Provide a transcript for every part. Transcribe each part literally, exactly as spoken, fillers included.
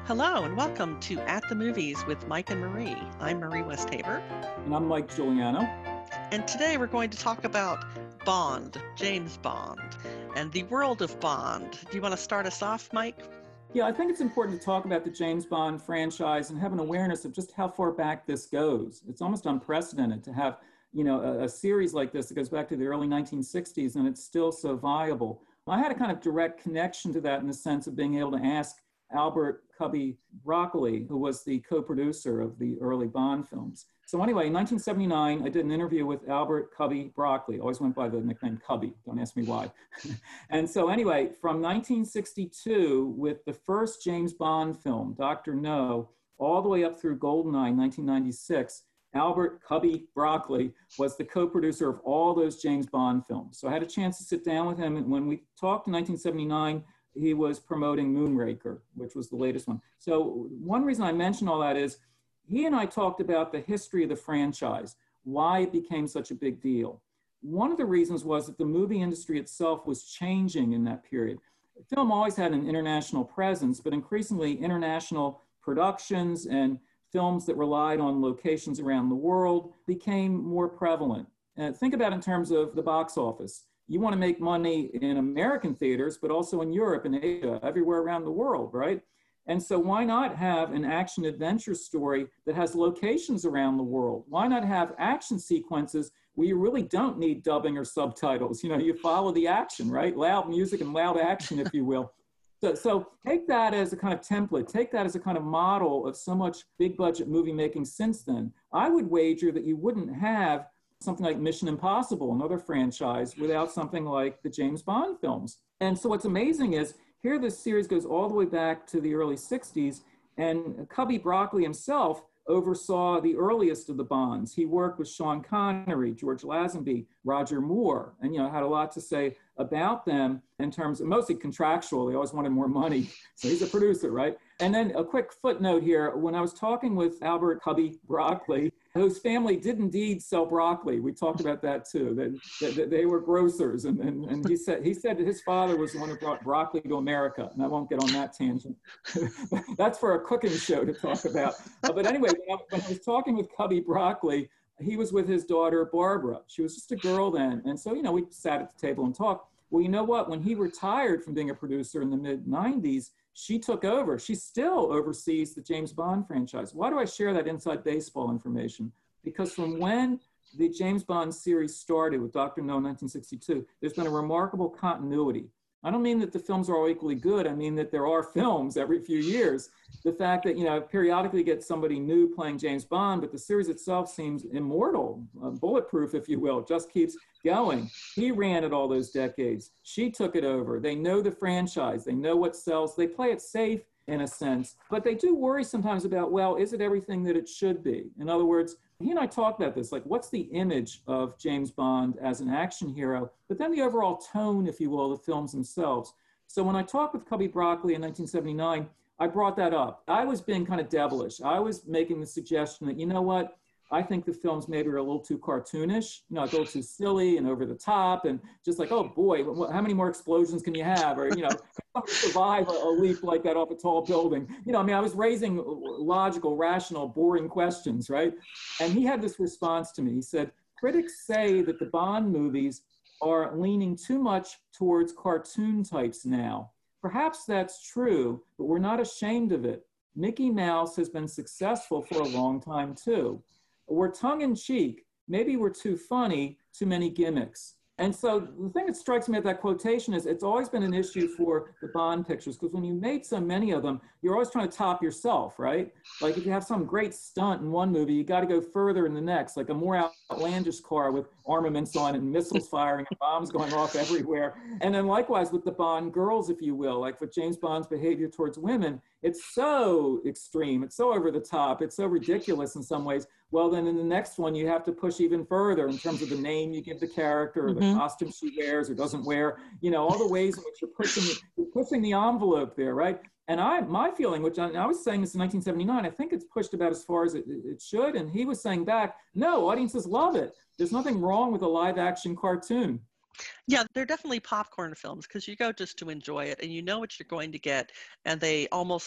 Hello and welcome to At the Movies with Mike and Marie. I'm Marie Westhaver. And I'm Mike Giuliano. And today we're going to talk about Bond, James Bond, and the world of Bond. Do you want to start us off, Mike? Yeah, I think it's important to talk about the James Bond franchise and have an awareness of just how far back this goes. It's almost unprecedented to have, you know, a, a series like this that goes back to the early nineteen sixties and it's still so viable. I had a kind of direct connection to that in the sense of being able to ask Albert Cubby Broccoli, who was the co-producer of the early Bond films. So anyway, in nineteen seventy-nine, I did an interview with Albert Cubby Broccoli. Always went by the nickname Cubby. Don't ask me why. And so anyway, from nineteen sixty-two, with the first James Bond film, Doctor No, all the way up through GoldenEye, nineteen ninety-six, Albert Cubby Broccoli was the co-producer of all those James Bond films. So I had a chance to sit down with him. And when we talked in nineteen seventy-nine, he was promoting Moonraker, which was the latest one. So one reason I mention all that is he and I talked about the history of the franchise, why it became such a big deal. One of the reasons was that the movie industry itself was changing in that period. Film always had an international presence, but increasingly international productions and films that relied on locations around the world became more prevalent. Uh, think about it in terms of the box office. You want to make money in American theaters, but also in Europe and Asia, everywhere around the world, right? And so why not have an action adventure story that has locations around the world? Why not have action sequences where you really don't need dubbing or subtitles? You know, you follow the action, right? Loud music and loud action, if you will. So, so take that as a kind of template, take that as a kind of model of so much big budget movie making since then. I would wager that you wouldn't have something like Mission Impossible, another franchise, without something like the James Bond films. And so what's amazing is here this series goes all the way back to the early sixties, and Cubby Broccoli himself oversaw the earliest of the Bonds. He worked with Sean Connery, George Lazenby, Roger Moore, and you know had a lot to say about them in terms of mostly contractual. They always wanted more money, so he's a producer, right? And then a quick footnote here, when I was talking with Albert Cubby Broccoli, whose family did indeed sell broccoli. We talked about that too, that, that they were grocers. And, and, and he said he said that his father was the one who brought broccoli to America. And I won't get on that tangent. That's for a cooking show to talk about. Uh, but anyway, when I, when I was talking with Cubby Broccoli, he was with his daughter, Barbara. She was just a girl then. And so, you know, we sat at the table and talked. Well, you know what? When he retired from being a producer in the mid nineties, she took over. She still oversees the James Bond franchise. Why do I share that inside baseball information? Because from when the James Bond series started with Doctor No in nineteen sixty-two, there's been a remarkable continuity. I don't mean that the films are all equally good. I mean that there are films every few years. The fact that, you know, periodically you get somebody new playing James Bond, but the series itself seems immortal, uh, bulletproof, if you will, just keeps going. He ran it all those decades. She took it over. They know the franchise. They know what sells. They play it safe in a sense, but they do worry sometimes about, well, is it everything that it should be? In other words, he and I talked about this, like what's the image of James Bond as an action hero, but then the overall tone, if you will, of the films themselves. So when I talked with Cubby Broccoli in nineteen seventy-nine, I brought that up. I was being kind of devilish. I was making the suggestion that, you know what, I think the films maybe are a little too cartoonish, you know, a little too silly and over the top, and just like, oh boy, how many more explosions can you have? Or, you know, survive a, a leap like that off a tall building. You know, I mean, I was raising logical, rational, boring questions, right? And he had this response to me. He said, critics say that the Bond movies are leaning too much towards cartoon types now. Perhaps that's true, but we're not ashamed of it. Mickey Mouse has been successful for a long time too. We're tongue-in-cheek. Maybe we're too funny, too many gimmicks. And so the thing that strikes me at that quotation is it's always been an issue for the Bond pictures, because when you made so many of them, you're always trying to top yourself, right? Like if you have some great stunt in one movie, you got to go further in the next, like a more outlandish car with armaments on it and missiles firing and bombs going off everywhere. And then likewise with the Bond girls, if you will, like with James Bond's behavior towards women, it's so extreme, it's so over the top, it's so ridiculous in some ways. Well, then in the next one, you have to push even further in terms of the name you give the character, or the mm-hmm. costume she wears or doesn't wear, you know, all the ways in which you're pushing, you're pushing the envelope there, right? And I, my feeling, which I, I was saying this in nineteen seventy-nine, I think it's pushed about as far as it, it should. And he was saying back, no, audiences love it. There's nothing wrong with a live action cartoon. Yeah, they're definitely popcorn films because you go just to enjoy it and you know what you're going to get. And they almost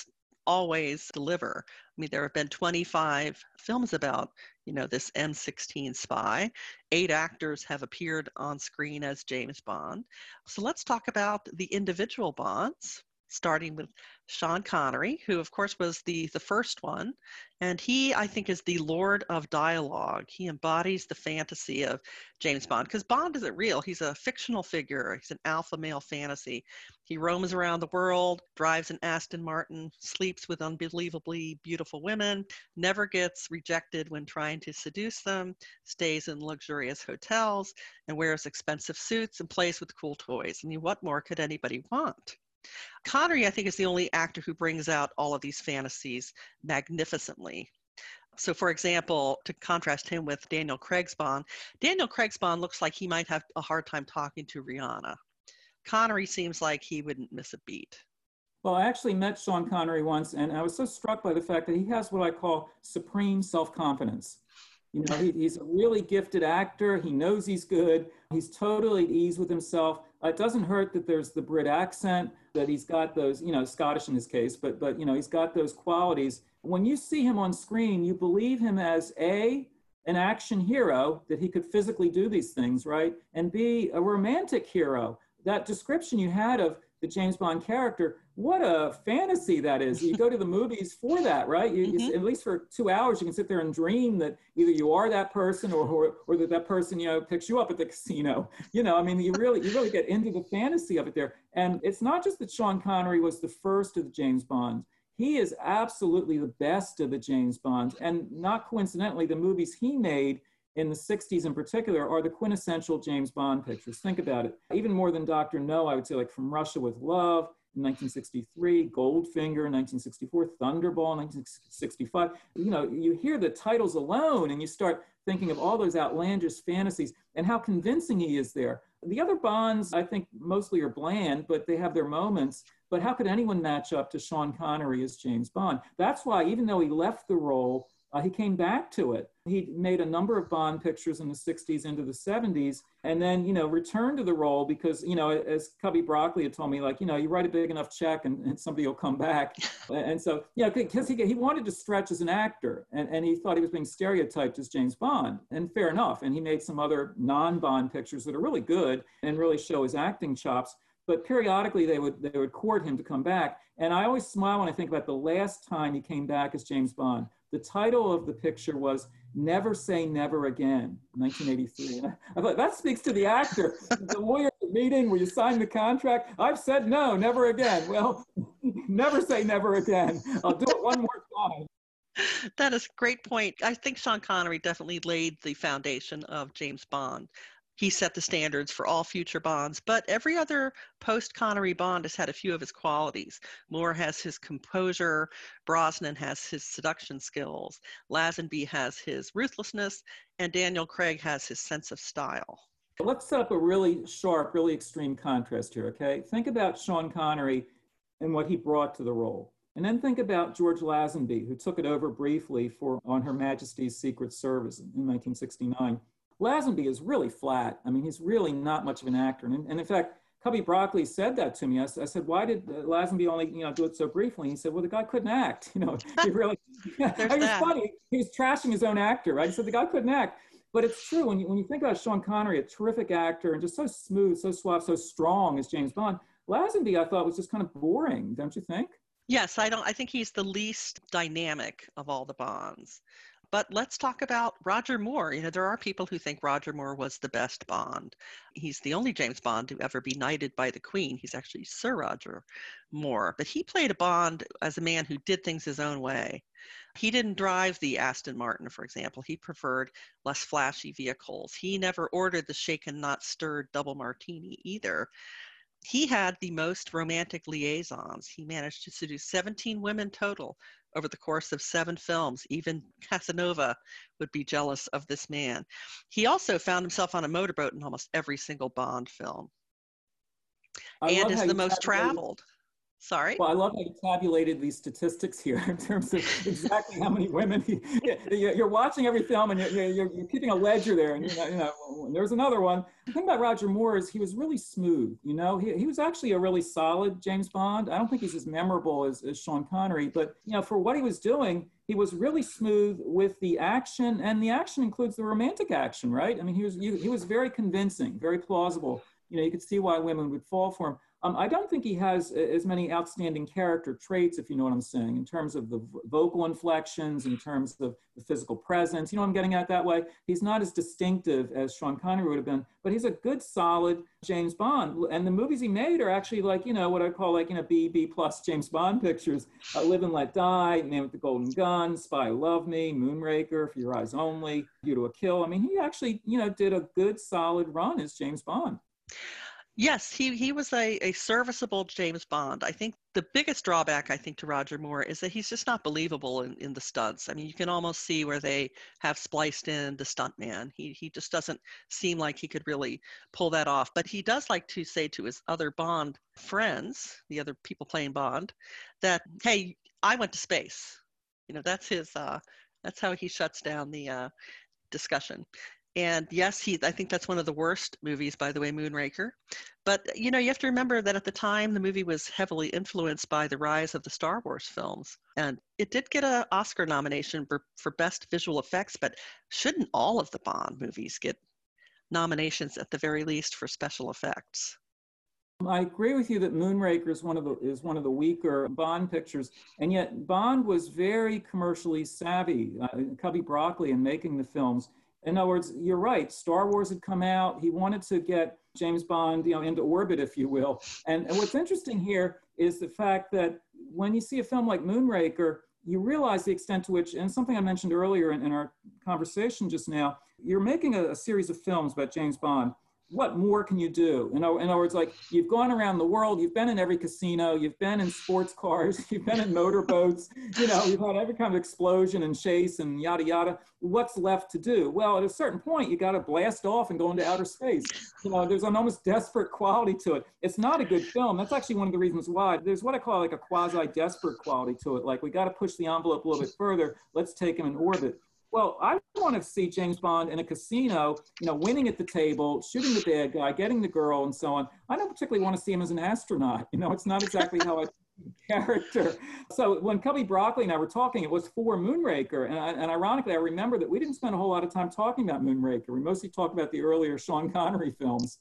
always deliver. I mean, there have been twenty-five films about, you know, this M sixteen spy. Eight actors have appeared on screen as James Bond. So let's talk about the individual Bonds, starting with Sean Connery, who of course was the, the first one. And he, I think, is the Lord of Dialogue. He embodies the fantasy of James Bond, because Bond isn't real. He's a fictional figure. He's an alpha male fantasy. He roams around the world, drives an Aston Martin, sleeps with unbelievably beautiful women, never gets rejected when trying to seduce them, stays in luxurious hotels, and wears expensive suits and plays with cool toys. I mean, what more could anybody want? Connery, I think, is the only actor who brings out all of these fantasies magnificently. So, for example, to contrast him with Daniel Craig's Bond, Daniel Craig's Bond looks like he might have a hard time talking to Rihanna. Connery seems like he wouldn't miss a beat. Well, I actually met Sean Connery once, and I was so struck by the fact that he has what I call supreme self-confidence. You know, he, he's a really gifted actor. He knows he's good. He's totally at ease with himself. It doesn't hurt that there's the Brit accent, that he's got those, you know, Scottish in his case, but, but you know, he's got those qualities. When you see him on screen, you believe him as A, an action hero, that he could physically do these things, right? And B, a romantic hero. That description you had of the James Bond character, what a fantasy that is. You go to the movies for that, right? You, mm-hmm. you, at least for two hours, you can sit there and dream that either you are that person or, or, or that that person, you know, picks you up at the casino. You know, I mean, you really, you really get into the fantasy of it there. And it's not just that Sean Connery was the first of the James Bonds. He is absolutely the best of the James Bonds. And not coincidentally, the movies he made in the sixties in particular are the quintessential James Bond pictures. Think about it. Even more than Doctor No, I would say, like From Russia with Love in nineteen sixty-three, Goldfinger in nineteen sixty-four, Thunderball in nineteen sixty-five. You know, you hear the titles alone and you start thinking of all those outlandish fantasies and how convincing he is there. The other Bonds, I think, mostly are bland, but they have their moments. But how could anyone match up to Sean Connery as James Bond? That's why, even though he left the role, uh, he came back to it. He made a number of Bond pictures in the sixties into the seventies, and then, you know, returned to the role because, you know, as Cubby Broccoli had told me, like, you know, you write a big enough check and, and somebody will come back. And so, you know, because he, he wanted to stretch as an actor, and, and he thought he was being stereotyped as James Bond, and fair enough. And he made some other non-Bond pictures that are really good and really show his acting chops. But periodically they would they would court him to come back. And I always smile when I think about the last time he came back as James Bond. The title of the picture was Never Say Never Again, nineteen eighty-three. And I, I thought, that speaks to the actor. The lawyer meeting where you sign the contract. I've said no, never again. Well, never say never again. I'll do it one more time. That is a great point. I think Sean Connery definitely laid the foundation of James Bond. He set the standards for all future Bonds, but every other post-Connery Bond has had a few of his qualities. Moore has his composure, Brosnan has his seduction skills, Lazenby has his ruthlessness, and Daniel Craig has his sense of style. Let's set up a really sharp, really extreme contrast here, okay? Think about Sean Connery and what he brought to the role. And then think about George Lazenby, who took it over briefly for On Her Majesty's Secret Service in nineteen sixty-nine. Lazenby is really flat. I mean, he's really not much of an actor. And, and in fact, Cubby Broccoli said that to me. I, I said, why did Lazenby only, you know, do it so briefly? And he said, well, the guy couldn't act. You know, he really, yeah, it was funny. He was trashing his own actor, right? He said, the guy couldn't act. But it's true. When you, when you think about Sean Connery, a terrific actor and just so smooth, so suave, so strong as James Bond, Lazenby, I thought, was just kind of boring, don't you think? Yes, I don't. I think he's the least dynamic of all the Bonds. But let's talk about Roger Moore. You know, there are people who think Roger Moore was the best Bond. He's the only James Bond to ever be knighted by the Queen. He's actually Sir Roger Moore. But he played a Bond as a man who did things his own way. He didn't drive the Aston Martin, for example. He preferred less flashy vehicles. He never ordered the shaken, not stirred double martini either. He had the most romantic liaisons. He managed to seduce seventeen women total over the course of seven films. Even Casanova would be jealous of this man. He also found himself on a motorboat in almost every single Bond film. I and is the most traveled. traveled. Sorry. Well, I love how you tabulated these statistics here in terms of exactly how many women he, you're watching every film and you're, you're, you're keeping a ledger there. And you know, you know, there's another one. The thing about Roger Moore is he was really smooth. You know, he, he was actually a really solid James Bond. I don't think he's as memorable as, as Sean Connery, but you know, for what he was doing, he was really smooth with the action, and the action includes the romantic action, right? I mean, he was he, he was very convincing, very plausible. You know, you could see why women would fall for him. Um, I don't think he has as many outstanding character traits, if you know what I'm saying, in terms of the vocal inflections, in terms of the physical presence. You know what I'm getting at that way? He's not as distinctive as Sean Connery would have been, but he's a good, solid James Bond. And the movies he made are actually like, you know, what I call like, you know, B, B plus James Bond pictures. Uh, Live and Let Die, Man with the Golden Gun, Spy Who Loved Me, Moonraker, For Your Eyes Only, View to a Kill. I mean, he actually, you know, did a good, solid run as James Bond. Yes, he, he was a, a serviceable James Bond. I think the biggest drawback, I think, to Roger Moore is that he's just not believable in, in the stunts. I mean, you can almost see where they have spliced in the stuntman. He, he just doesn't seem like he could really pull that off. But he does like to say to his other Bond friends, the other people playing Bond, that, hey, I went to space. You know, that's his, uh, that's how he shuts down the uh, discussion. And yes, he, I think that's one of the worst movies, by the way, Moonraker. But, you know, you have to remember that at the time, the movie was heavily influenced by the rise of the Star Wars films. And it did get an Oscar nomination for, for Best Visual Effects, but shouldn't all of the Bond movies get nominations at the very least for special effects? I agree with you that Moonraker is one of the is one of the weaker Bond pictures, and yet Bond was very commercially savvy. Uh, Cubby Broccoli in making the films. In other words, you're right. Star Wars had come out. He wanted to get James Bond, you know, into orbit, if you will. And, and what's interesting here is the fact that when you see a film like Moonraker, you realize the extent to which, and something I mentioned earlier in, in our conversation just now, you're making a, a series of films about James Bond. What more can you do? In, in other words, like you've gone around the world, you've been in every casino, you've been in sports cars, you've been in motorboats, you know, you've had every kind of explosion and chase and yada, yada. What's left to do? Well, at a certain point, you got to blast off and go into outer space. You know, there's an almost desperate quality to it. It's not a good film. That's actually one of the reasons why. There's what I call like a quasi-desperate quality to it. Like we got to push the envelope a little bit further. Let's take him in orbit. Well, I want to see James Bond in a casino, you know, winning at the table, shooting the bad guy, getting the girl, and so on. I don't particularly want to see him as an astronaut. You know, it's not exactly how I see the character. So when Cubby Broccoli and I were talking, it was for Moonraker. And, I, and ironically, I remember that we didn't spend a whole lot of time talking about Moonraker. We mostly talked about the earlier Sean Connery films.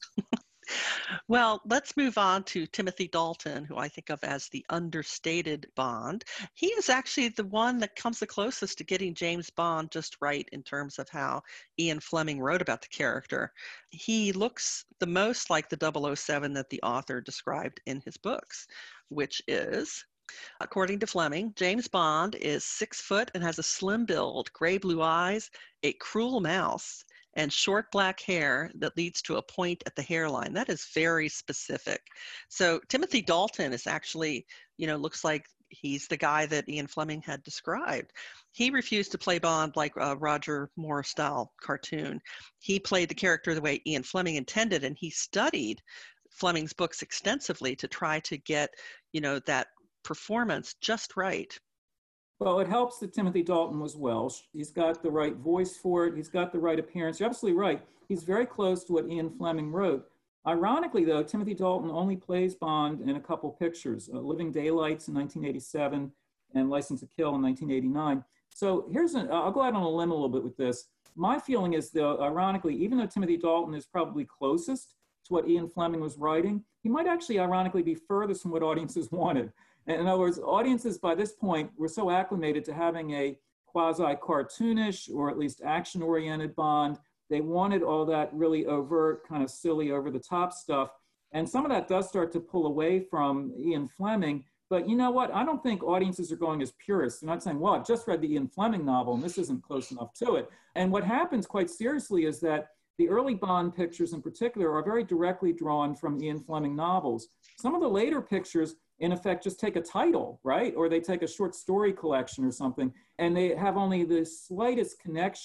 Well, let's move on to Timothy Dalton, who I think of as the understated Bond. He is actually the one that comes the closest to getting James Bond just right in terms of how Ian Fleming wrote about the character. He looks the most like the double oh seven that the author described in his books, which is, according to Fleming, James Bond is six foot and has a slim build, gray blue eyes, a cruel mouth, and short black hair that leads to a point at the hairline. That is very specific. So Timothy Dalton is actually, you know, looks like he's the guy that Ian Fleming had described. He refused to play Bond like a Roger Moore style cartoon. He played the character the way Ian Fleming intended, and he studied Fleming's books extensively to try to get, you know, that performance just right. Well, it helps that Timothy Dalton was Welsh. He's got the right voice for it. He's got the right appearance. You're absolutely right. He's very close to what Ian Fleming wrote. Ironically, though, Timothy Dalton only plays Bond in a couple pictures, uh, Living Daylights in nineteen eighty-seven and License to Kill in nineteen eighty-nine. So here's an, I'll go out on a limb a little bit with this. My feeling is, though, ironically, even though Timothy Dalton is probably closest to what Ian Fleming was writing, he might actually, ironically, be furthest from what audiences wanted. In other words, audiences by this point were so acclimated to having a quasi-cartoonish or at least action-oriented Bond. They wanted all that really overt, kind of silly, over-the-top stuff. And some of that does start to pull away from Ian Fleming. But you know what? I don't think audiences are going as purists. They're not saying, well, I've just read the Ian Fleming novel and this isn't close enough to it. And what happens quite seriously is that the early Bond pictures in particular are very directly drawn from Ian Fleming novels. Some of the later pictures, in effect, just take a title, right? Or they take a short story collection or something, and they have only the slightest connection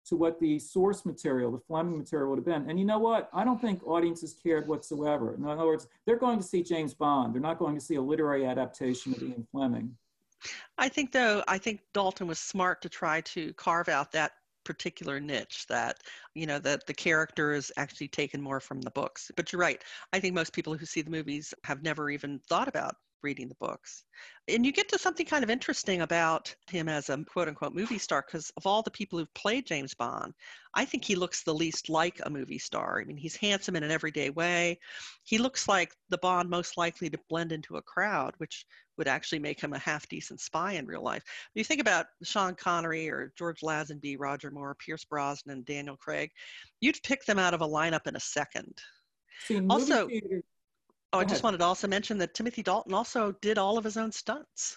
to what the source material, the Fleming material would have been. And you know what? I don't think audiences cared whatsoever. In other words, they're going to see James Bond. They're not going to see a literary adaptation of Ian Fleming. I think, though, I think Dalton was smart to try to carve out that particular niche, that, you know, that the character is actually taken more from the books. But you're right. I think most people who see the movies have never even thought about reading the books. And you get to something kind of interesting about him as a quote unquote movie star, because of all the people who've played James Bond, I think he looks the least like a movie star. I mean, he's handsome in an everyday way. He looks like the Bond most likely to blend into a crowd, which would actually make him a half decent spy in real life. When you think about Sean Connery or George Lazenby, Roger Moore, Pierce Brosnan, Daniel Craig, you'd pick them out of a lineup in a second. See, movie Also, theater. oh, Go I just ahead. wanted to also mention that Timothy Dalton also did all of his own stunts.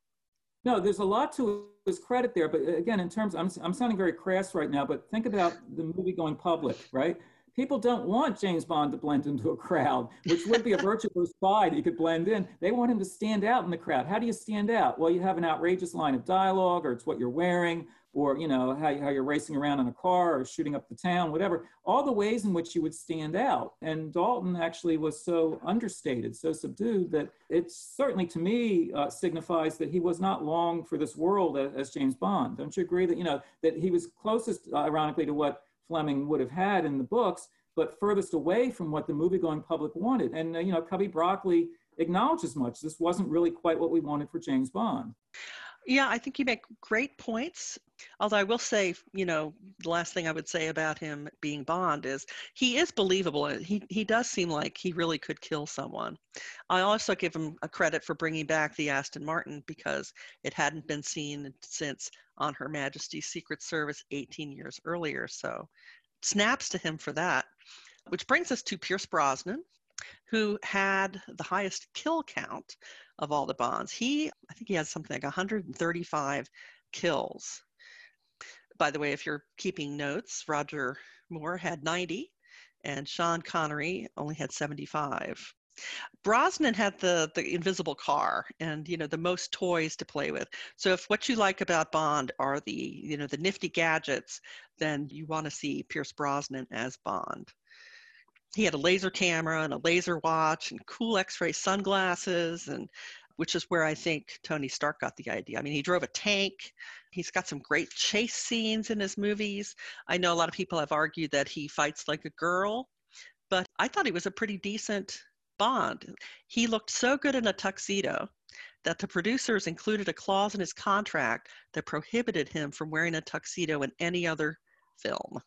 No, there's a lot to his credit there, but again, in terms, I'm, I'm sounding very crass right now, but think about the movie going public, right? People don't want James Bond to blend into a crowd, which would be a virtue for a spy that you could blend in. They want him to stand out in the crowd. How do you stand out? Well, you have an outrageous line of dialogue, or it's what you're wearing, or you know how, how you're racing around in a car or shooting up the town, whatever. All the ways in which you would stand out. And Dalton actually was so understated, so subdued, that it certainly to me uh, signifies that he was not long for this world as, as James Bond. Don't you agree that you know that he was closest, uh, ironically, to what Fleming would have had in the books, but furthest away from what the movie-going public wanted? And uh, you know, Cubby Broccoli acknowledged as much. This wasn't really quite what we wanted for James Bond. Yeah, I think you make great points. Although I will say, you know, the last thing I would say about him being Bond is he is believable. He he does seem like he really could kill someone. I also give him a credit for bringing back the Aston Martin, because it hadn't been seen since On Her Majesty's Secret Service eighteen years earlier. So snaps to him for that. Which brings us to Pierce Brosnan, who had the highest kill count of all the Bonds. He, I think he has something like one hundred thirty-five kills. By the way, if you're keeping notes, Roger Moore had ninety and Sean Connery only had seventy-five. Brosnan had the the invisible car and, you know, the most toys to play with. So if what you like about Bond are the, you know, the nifty gadgets, then you want to see Pierce Brosnan as Bond. He had a laser camera and a laser watch and cool X-ray sunglasses, and which is where I think Tony Stark got the idea. I mean, he drove a tank. He's got some great chase scenes in his movies. I know a lot of people have argued that he fights like a girl, but I thought he was a pretty decent Bond. He looked so good in a tuxedo that the producers included a clause in his contract that prohibited him from wearing a tuxedo in any other film.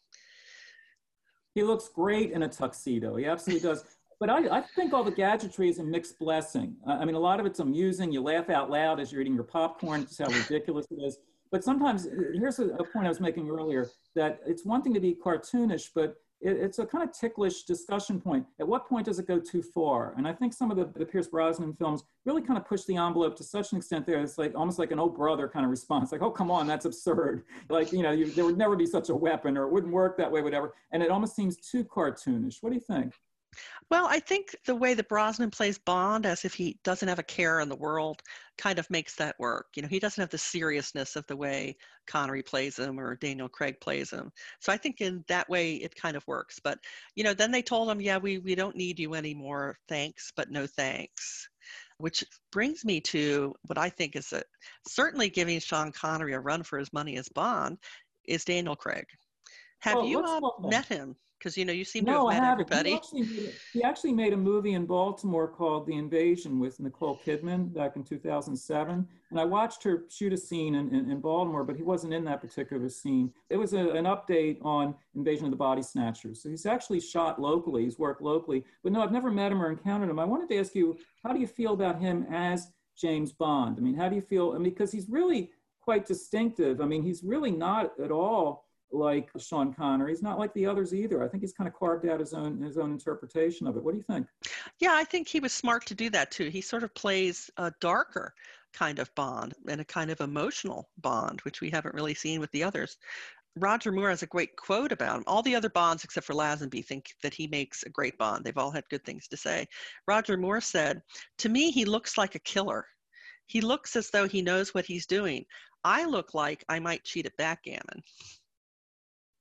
He looks great in a tuxedo. He absolutely does. But I, I think all the gadgetry is a mixed blessing. I mean, a lot of it's amusing. You laugh out loud as you're eating your popcorn, just how ridiculous it is. But sometimes, here's a, a point I was making earlier, that it's one thing to be cartoonish, but it, it's a kind of ticklish discussion point. At what point does it go too far? And I think some of the, the Pierce Brosnan films really kind of push the envelope to such an extent there. It's like almost like an oh brother kind of response. Like, oh, come on, that's absurd. Like, you know, you, there would never be such a weapon, or it wouldn't work that way, whatever. And it almost seems too cartoonish. What do you think? Well, I think the way that Brosnan plays Bond, as if he doesn't have a care in the world, kind of makes that work. You know, he doesn't have the seriousness of the way Connery plays him or Daniel Craig plays him. So I think in that way it kind of works. But, you know, then they told him, yeah, we, we don't need you anymore. Thanks, but no thanks. Which brings me to what I think is a, certainly giving Sean Connery a run for his money as Bond is Daniel Craig. Have Well, you let's uh, talk about met him? Because, you know, you seem to have No, I met haven't. He everybody. actually made, he actually made a movie in Baltimore called The Invasion with Nicole Kidman back in two thousand seven. And I watched her shoot a scene in, in, in Baltimore, but he wasn't in that particular scene. It was a, an update on Invasion of the Body Snatchers. So he's actually shot locally. He's worked locally. But no, I've never met him or encountered him. I wanted to ask you, how do you feel about him as James Bond? I mean, how do you feel? I mean, because he's really quite distinctive. I mean, he's really not at all like Sean Connery. He's not like the others either. I think he's kind of carved out his own his own interpretation of it. What do you think? Yeah, I think he was smart to do that too. He sort of plays a darker kind of Bond and a kind of emotional Bond, which we haven't really seen with the others. Roger Moore has a great quote about him. All the other Bonds, except for Lazenby, think that he makes a great Bond. They've all had good things to say. Roger Moore said, "To me, he looks like a killer. He looks as though he knows what he's doing. I look like I might cheat at backgammon."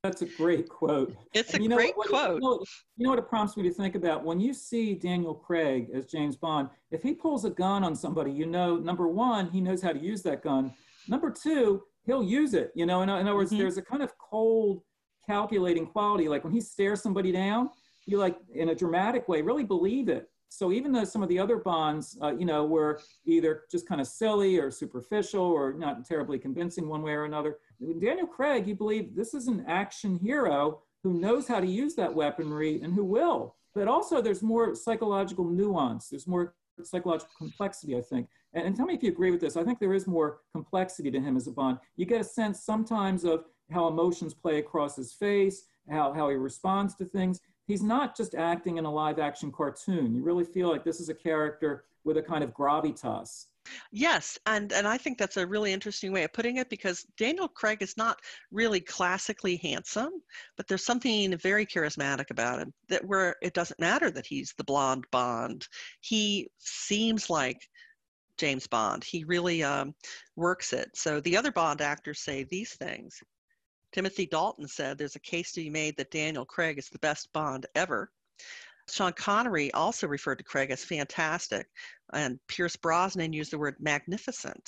That's a great quote. It's a And you know great what, you quote. know, you know what it prompts me to think about? When you see Daniel Craig as James Bond, if he pulls a gun on somebody, you know, number one, he knows how to use that gun. Number two, he'll use it. You know, in, in other words, Hmm. there's a kind of cold, calculating quality. Like when he stares somebody down, you like in a dramatic way really believe it. So even though some of the other Bonds, uh, you know, were either just kind of silly or superficial or not terribly convincing one way or another, Daniel Craig, you believe this is an action hero who knows how to use that weaponry and who will. But also there's more psychological nuance. There's more psychological complexity, I think. And, and tell me if you agree with this. I think there is more complexity to him as a Bond. You get a sense sometimes of how emotions play across his face, how, how he responds to things. He's not just acting in a live action cartoon. You really feel like this is a character with a kind of gravitas. Yes, and and I think that's a really interesting way of putting it because Daniel Craig is not really classically handsome, but there's something very charismatic about him that where it doesn't matter that he's the blonde Bond. He seems like James Bond. He really um, works it. So the other Bond actors say these things. Timothy Dalton said there's a case to be made that Daniel Craig is the best Bond ever. Sean Connery also referred to Craig as fantastic, and Pierce Brosnan used the word magnificent.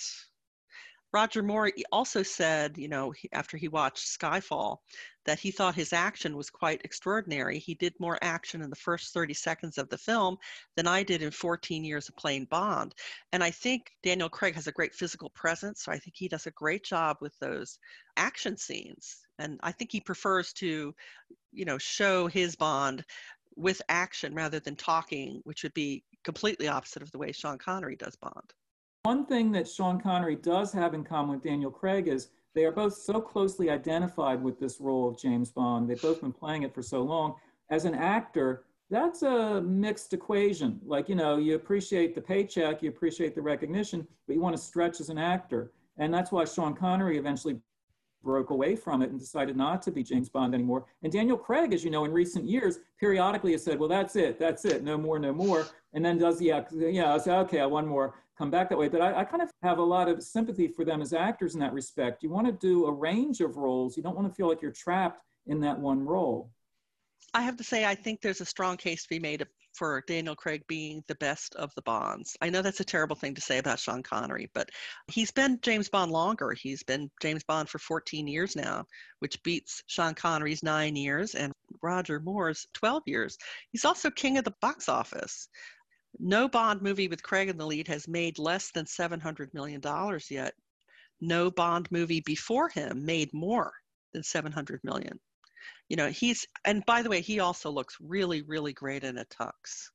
Roger Moore also said, you know, after he watched Skyfall, that he thought his action was quite extraordinary. He did more action in the first thirty seconds of the film than I did in fourteen years of playing Bond. And I think Daniel Craig has a great physical presence, so I think he does a great job with those action scenes. And I think he prefers to, you know, show his Bond with action rather than talking, which would be completely opposite of the way Sean Connery does Bond. One thing that Sean Connery does have in common with Daniel Craig is they are both so closely identified with this role of James Bond. They've both been playing it for so long. As an actor, that's a mixed equation. Like, you know, you appreciate the paycheck, you appreciate the recognition, but you want to stretch as an actor. And that's why Sean Connery eventually broke away from it and decided not to be James Bond anymore. And Daniel Craig, as you know, in recent years, periodically has said, well, that's it, that's it, no more, no more. And then does, yeah, yeah, I say, okay, I one more, come back that way. But I, I kind of have a lot of sympathy for them as actors in that respect. You want to do a range of roles. You don't want to feel like you're trapped in that one role. I have to say, I think there's a strong case to be made for Daniel Craig being the best of the Bonds. I know that's a terrible thing to say about Sean Connery, but he's been James Bond longer. He's been James Bond for fourteen years now, which beats Sean Connery's nine years and Roger Moore's twelve years. He's also king of the box office. No Bond movie with Craig in the lead has made less than seven hundred million dollars yet. No Bond movie before him made more than seven hundred million dollars. You know, he's, and by the way, he also looks really, really great in a tux.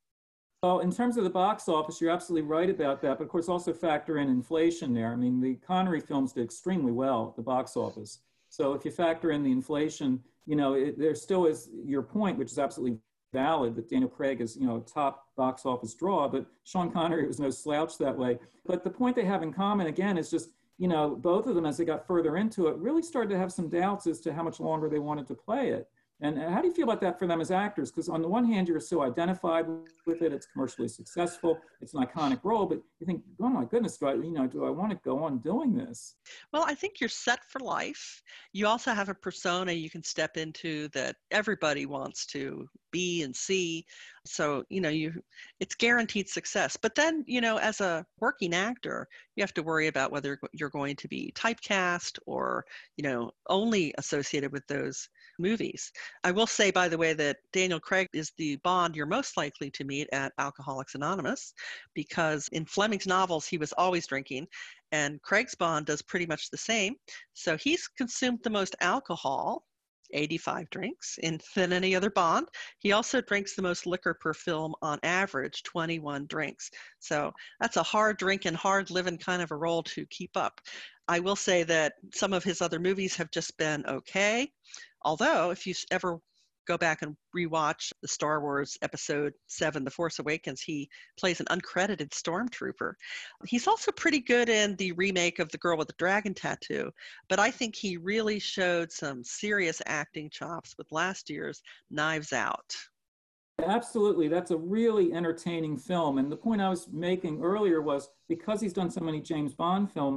Well, in terms of the box office, you're absolutely right about that. But of course, also factor in inflation there. I mean, the Connery films did extremely well at the box office. So if you factor in the inflation, you know, it, there still is your point, which is absolutely valid, that Daniel Craig is, you know, a top box office draw, but Sean Connery was no slouch that way. But the point they have in common, again, is just, you know, both of them, as they got further into it, really started to have some doubts as to how much longer they wanted to play it. And how do you feel about that for them as actors? Because on the one hand, you're so identified with it, it's commercially successful, it's an iconic role, but you think, oh my goodness, do I, you know, do I want to go on doing this? Well, I think you're set for life. You also have a persona you can step into that everybody wants to be and see. So, you know, you it's guaranteed success. But then, you know, as a working actor, you have to worry about whether you're going to be typecast or, you know, only associated with those movies. I will say, by the way, that Daniel Craig is the Bond you're most likely to meet at Alcoholics Anonymous, because in Fleming's novels, he was always drinking, and Craig's Bond does pretty much the same. So he's consumed the most alcohol, eighty-five drinks, in, than any other Bond. He also drinks the most liquor per film on average, twenty-one drinks. So that's a hard drinking, hard living kind of a role to keep up. I will say that some of his other movies have just been okay. Although, if you ever go back and rewatch the Star Wars Episode seven, The Force Awakens, he plays an uncredited stormtrooper. He's also pretty good in the remake of The Girl with the Dragon Tattoo, but I think he really showed some serious acting chops with last year's Knives Out. Absolutely. That's a really entertaining film. And the point I was making earlier was because he's done so many James Bond films,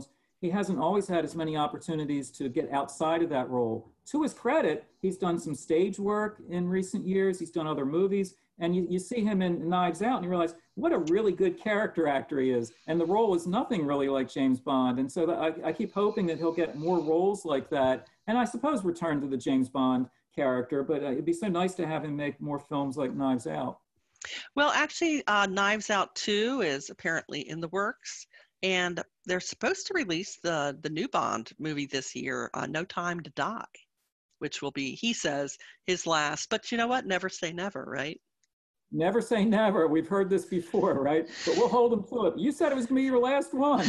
he hasn't always had as many opportunities to get outside of that role. To his credit, he's done some stage work in recent years. He's done other movies. And you, you see him in Knives Out and you realize what a really good character actor he is. And the role is nothing really like James Bond. And so I, I keep hoping that he'll get more roles like that. And I suppose return to the James Bond character, but it'd be so nice to have him make more films like Knives Out. Well, actually, uh, Knives Out two is apparently in the works. And they're supposed to release the, the new Bond movie this year, uh, No Time to Die, which will be, he says, his last. But you know what? Never say never, right? Never say never. We've heard this before, right? But we'll hold them to it. You said it was going to be your last one.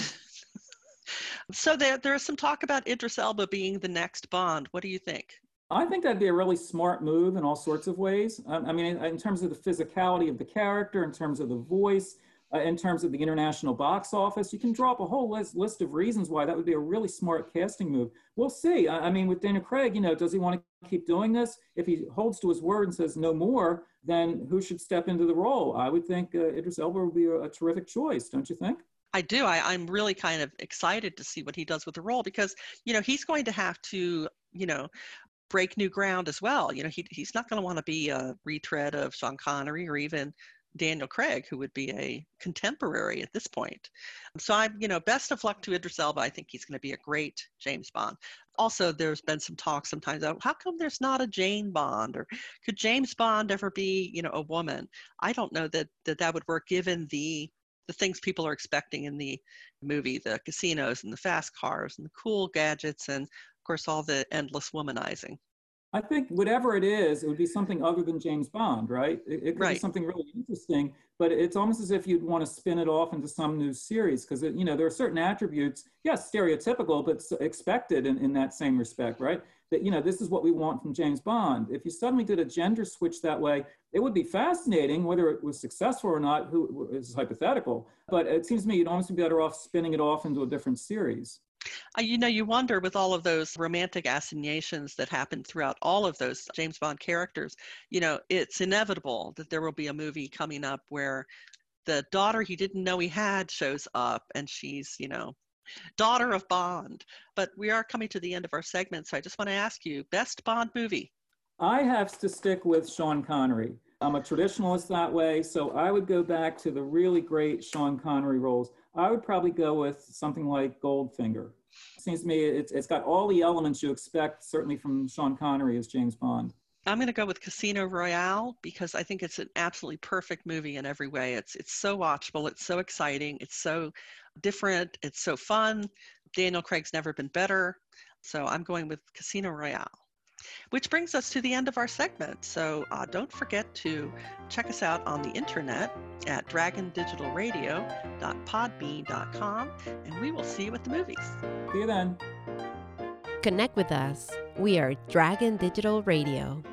So there, there is some talk about Idris Elba being the next Bond. What do you think? I think that'd be a really smart move in all sorts of ways. Um, I mean, in, in terms of the physicality of the character, in terms of the voice, uh, in terms of the international box office, you can draw up a whole list, list of reasons why that would be a really smart casting move. We'll see. I, I mean, with Daniel Craig, you know, does he want to keep doing this? If he holds to his word and says no more, then who should step into the role? I would think uh, Idris Elba would be a, a terrific choice, don't you think? I do. I, I'm really kind of excited to see what he does with the role because, you know, he's going to have to, you know, break new ground as well. You know, he, he's not going to want to be a retread of Sean Connery or even Daniel Craig, who would be a contemporary at this point. So I'm, you know, best of luck to Idris Elba. I think he's going to be a great James Bond. Also, there's been some talk sometimes about how come there's not a Jane Bond, or could James Bond ever be, you know, a woman? I don't know that that, that would work given the the things people are expecting in the movie, the casinos and the fast cars and the cool gadgets and, of course, all the endless womanizing. I think whatever it is, it would be something other than James Bond, right? It, it could Right. be something really interesting, but it's almost as if you'd want to spin it off into some new series because, you know, there are certain attributes, yes, stereotypical, but expected in, in that same respect, right? That, you know, this is what we want from James Bond. If you suddenly did a gender switch that way, it would be fascinating. Whether it was successful or not, who is hypothetical, but it seems to me you'd almost be better off spinning it off into a different series. Uh, you know, you wonder with all of those romantic assignations that happen throughout all of those James Bond characters, you know, it's inevitable that there will be a movie coming up where the daughter he didn't know he had shows up and she's, you know, daughter of Bond. But we are coming to the end of our segment, so I just want to ask you, best Bond movie? I have to stick with Sean Connery. I'm a traditionalist that way, so I would go back to the really great Sean Connery roles. I would probably go with something like Goldfinger. It seems to me it's, it's got all the elements you expect, certainly from Sean Connery as James Bond. I'm going to go with Casino Royale because I think it's an absolutely perfect movie in every way. It's it's so watchable. It's so exciting. It's so different. It's so fun. Daniel Craig's never been better. So I'm going with Casino Royale. Which brings us to the end of our segment. So uh, don't forget to check us out on the internet at dragon digital radio dot podbean dot com, and we will see you at the movies. See you then. Connect with us. We are Dragon Digital Radio.